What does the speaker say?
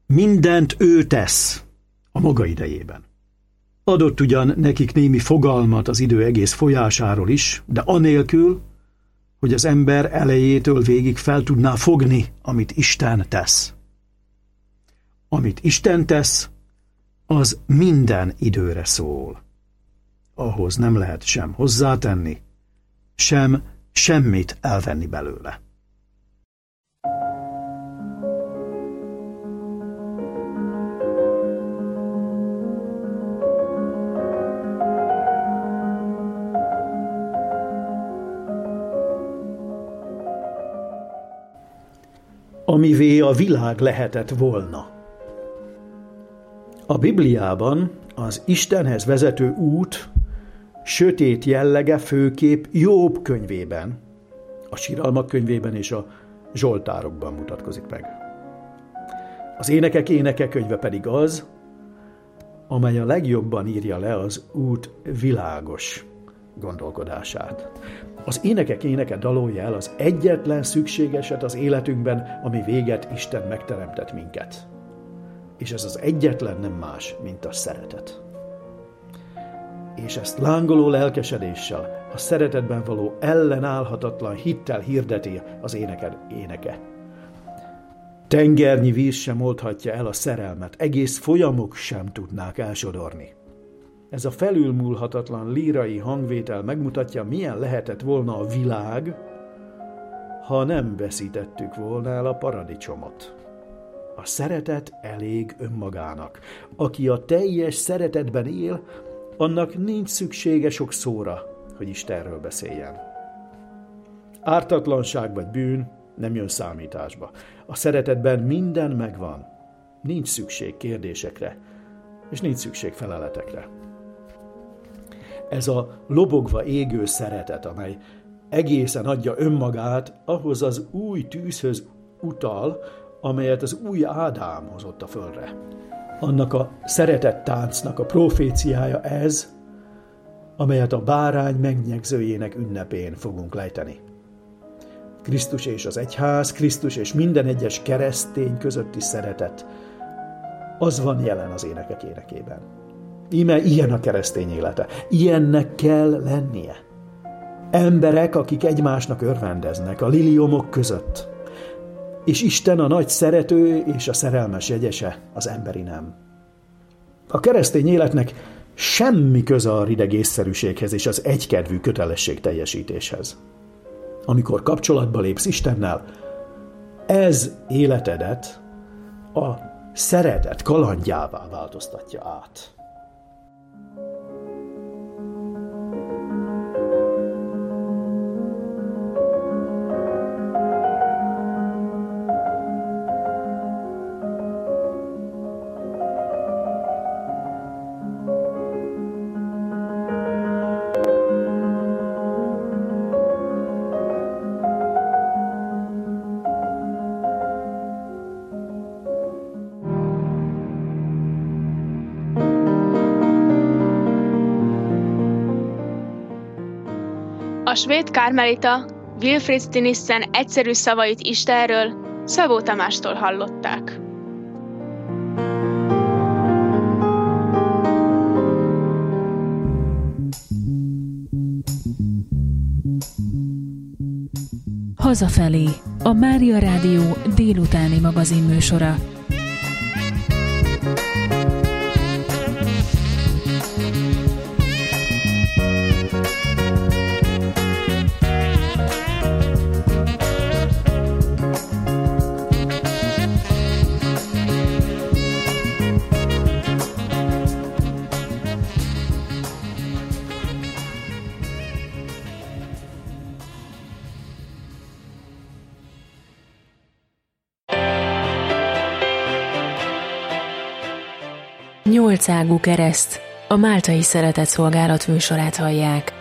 Mindent ő tesz a maga idejében. Adott ugyan nekik némi fogalmat az idő egész folyásáról is, de anélkül, hogy az ember elejétől végig fel tudná fogni, amit Isten tesz. Amit Isten tesz, az minden időre szól. Ahhoz nem lehet sem hozzátenni, sem semmit elvenni belőle. Amivé a világ lehetett volna. A Bibliában az Istenhez vezető út sötét jellege főképp Jobb könyvében, a Síralmak könyvében és a Zsoltárokban mutatkozik meg. Az Énekek éneke könyve pedig az, amely a legjobban írja le az út világos gondolkodását. Az Énekek éneke dalolja el az egyetlen szükségeset az életünkben, ami véget Isten megteremtett minket. És ez az egyetlen nem más, mint a szeretet. És ezt lángoló lelkesedéssel, a szeretetben való ellenállhatatlan hittel hirdeti az Énekek éneke. Tengernyi víz sem oldhatja el a szerelmet, egész folyamok sem tudnák elsodorni. Ez a felülmúlhatatlan lírai hangvétel megmutatja, milyen lehetett volna a világ, ha nem veszítettük volna el a paradicsomot. A szeretet elég önmagának. Aki a teljes szeretetben él, annak nincs szüksége sok szóra, hogy Istenről beszéljen. Ártatlanság vagy bűn nem jön számításba. A szeretetben minden megvan. Nincs szükség kérdésekre, és nincs szükség feleletekre. Ez a lobogva égő szeretet, amely egészen adja önmagát, ahhoz az új tűzhöz utal, amelyet az új Ádám hozott a földre. Annak a szeretettáncnak a proféciája ez, amelyet a bárány megnyegzőjének ünnepén fogunk lejteni. Krisztus és az egyház, Krisztus és minden egyes keresztény közötti szeretet, az van jelen az Énekek énekében. Íme ilyen a keresztény élete. Ilyennek kell lennie. Emberek, akik egymásnak örvendeznek a liliomok között. És Isten a nagy szerető és a szerelmes jegyese, az emberi nem. A keresztény életnek semmi köze a rideg észszerűséghez és az egykedvű kötelesség teljesítéshez. Amikor kapcsolatba lépsz Istennel, ez életedet a szeretet kalandjává változtatja át. A svéd kármelita Wilfrid Stinissen egyszerű szavait Istenről Szabó Tamástól hallották. Hazafelé, a Mária Rádió délutáni magazinműsora. Nyolcágú kereszt, a Máltai Szeretetszolgálat műsorát hallják.